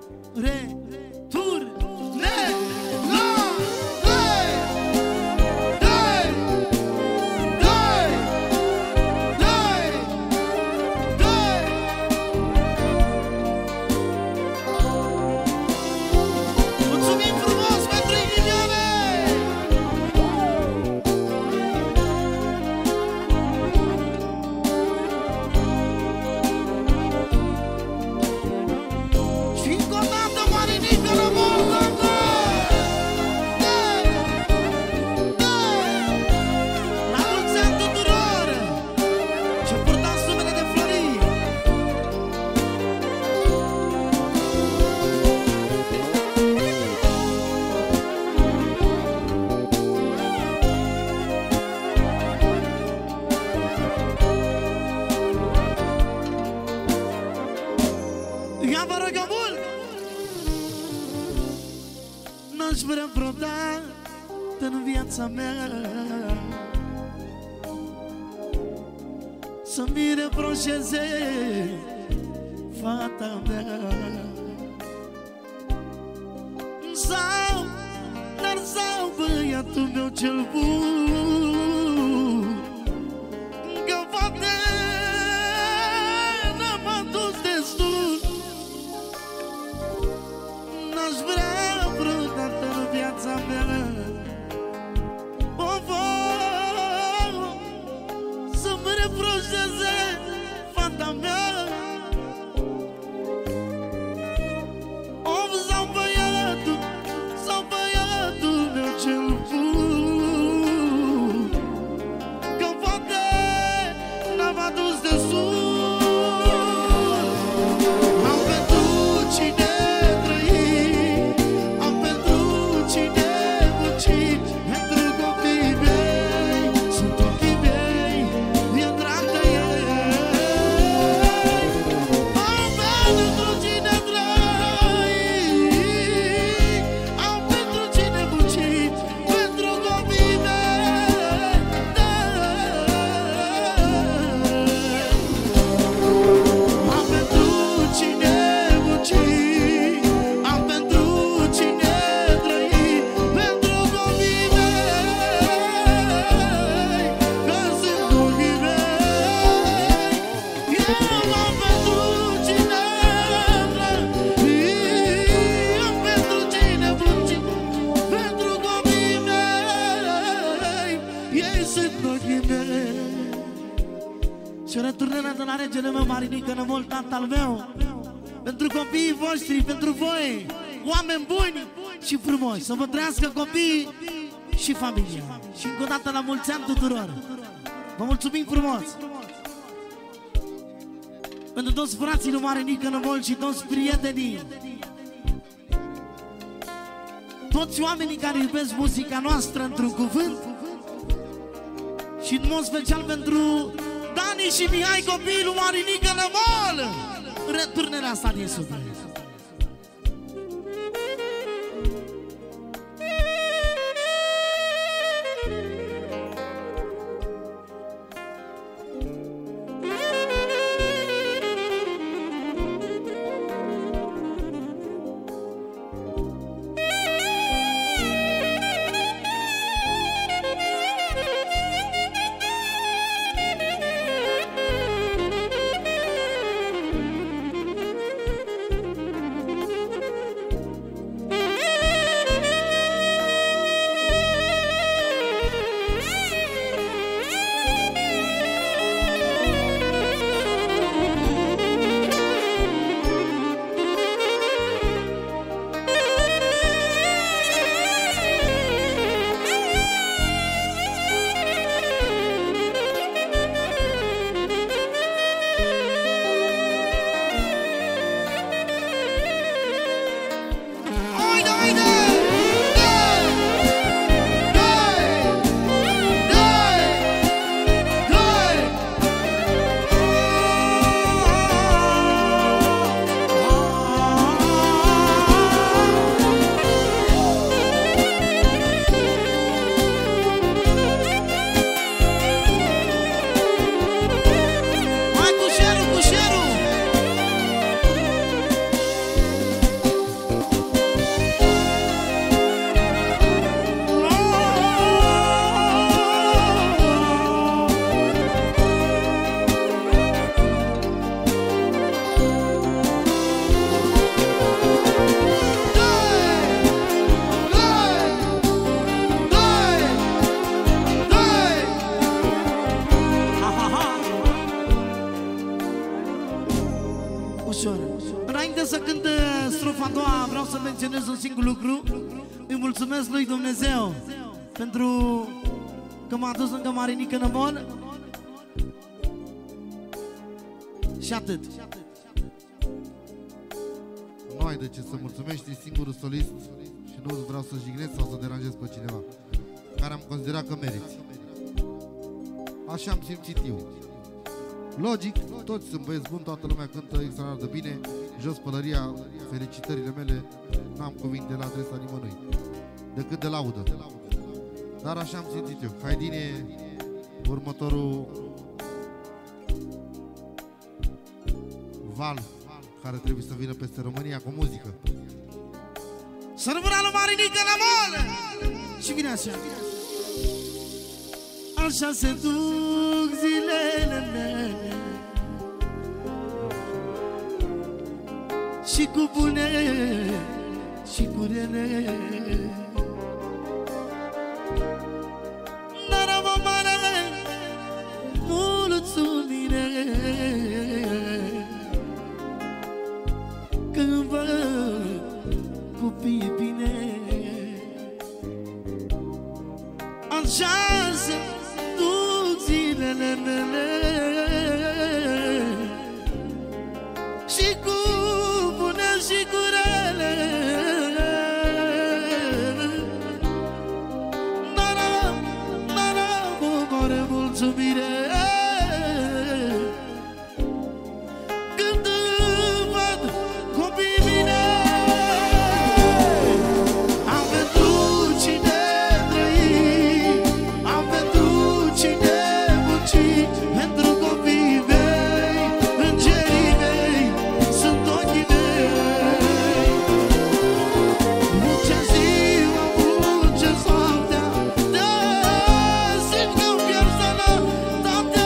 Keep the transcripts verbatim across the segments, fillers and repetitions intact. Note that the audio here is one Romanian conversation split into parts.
N-aș vrea vreodată în viața mea să-mi reproșeze fata mea, sau, dar sau băiatul meu cel bun, că poate n-am adus destul. N-aș vrea vreodată în viața mea of, of, să-mi reproșeze fata mea, of, sau băiatul, sau băiatul meu cel bun, că poate n-am adus destul. Și returnarea de la regele meu, Marinică Nămol, tatăl meu, pentru copiii voștri, pentru voi, oameni buni și frumoși, să vă trăiască copiii și familia. Și încă o dată la mulți ani tuturor. Vă mulțumim frumos pentru toți frații lui Marinică Nămol și toți prietenii, toți oamenii care iubesc muzica noastră într-un cuvânt, și în mod special pentru Dani și Mihai, copiii lui Marinică Nămol, returnarea asta din suflet. cânt strofa a doua, vreau să menționez un singur lucru. Îi mulțumesc lui Dumnezeu pentru că m-a dus lângă Marinică Nămol. Și atât. Nu ai de ce să mulțumești, e singurul solist și nu vreau să jignesc sau să deranjez pe cineva care am considerat că meriți. Așa am simțit eu. Logic, toți sunt băieți buni, toată lumea cântă extraordinar de bine. Jos pălăria, felicitările mele, n-am cuvinte la adresa nimănui decât de laudă. Dar așa am simțit eu. Haidine, următorul val care trebuie să vină peste România cu muzică. Sărbăra lui Marinică Nămol! Și vine așa. Așa se duc zilele mele și cu bune și cu rele. Dar am o mare mulțumire când văd copiii bine. Așa se duc zilele mele și cu bune și cu rele. Dar am, dar am o mare mulțumire când văd copiii bine. Am pentru cine trăi, am pentru cine munci, pentru copiii mei, îngerii mei, sunt ochii mei. Muncea ziua, muncea noaptea, de simt că-mi pierd sănătatea.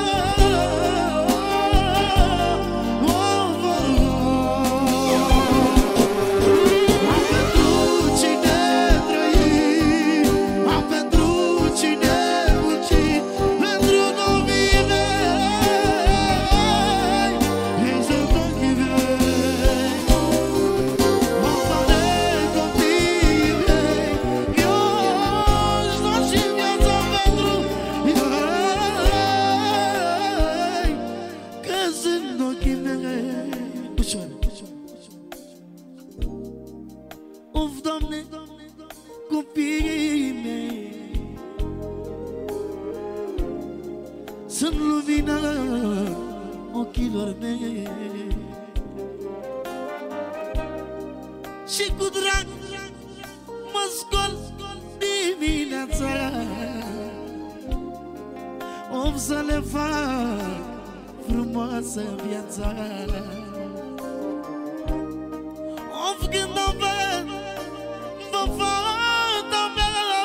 Oh, oh, oh. Am pentru cine trăi, am pentru cine munci, pentru copiii mei, ei sunt ochii mei. Asta de copiii mei, eu-și dau și viața pentru ei, că sunt ochii mei. Ușor, ușor, ușor. Of, Doamne, copiii mei sunt lumina ochilor mei și cu drag mă scol dimineața, om să le fac frumoasă viața. Of, când o văd pe fata mea,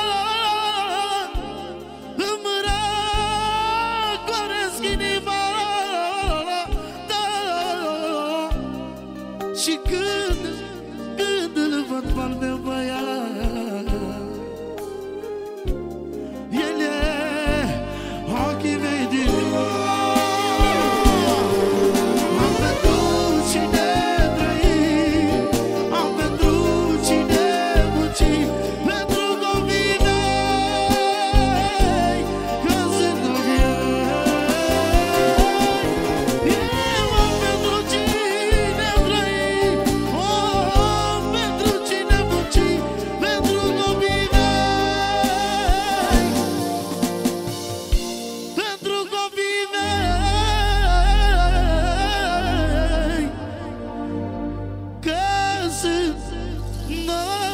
îmi răcoresc inima, da. Și când, când îl văd pe al meu băiat, el e ochii mei din am pentru cine trăi, am pentru cine munci, pentru copiii mei, că sunt ochii mei. Eu am pentru cine trăi, oh, pentru cine munci, pentru copiii mei, pentru copiii mei, că sunt noi.